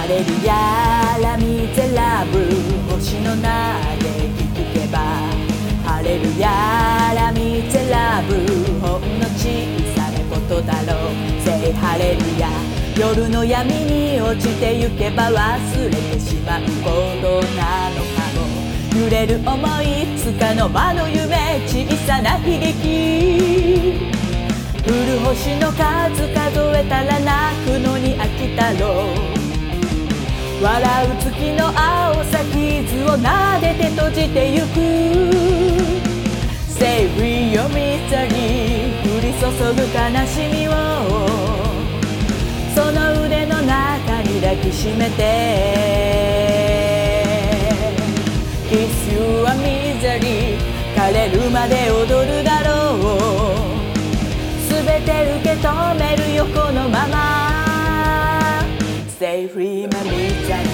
ハレルヤラミゼラブ星の嘆き聞けばハレルヤラミゼラブほんの小さなことだろう Say ハレルヤ夜の闇に落ちてゆけば忘れてしまうことなのかも揺れる想いつかの間の夢小さな悲劇降る星の数数えたら泣くのに飽きたろう笑う月の青さ傷を撫でて閉じてゆく Say free your misery 降り注ぐ悲しみをその腕の中に抱きしめて Kiss your misery 枯れるまで踊るだろうすべて受け止めるよこのまま Stay free my misery